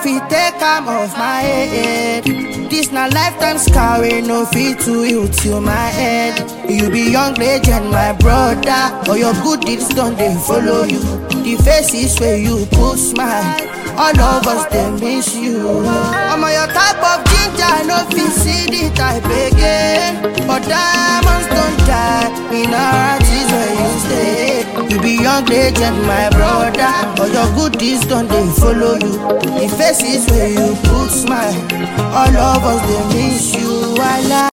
fit take am off my head. This na lifetime scar, we no fit to you till my head. You be young legend, my brother, but your good deeds don't they follow you. The faces where you put smile, all of us they miss you. I'm on your type of ginger, no fit see the type again. But diamonds don't die, in our hearts is where you stay. You be young legend, my brother, but your good deeds don't they follow you. The faces where you put smile, all of us they miss you. I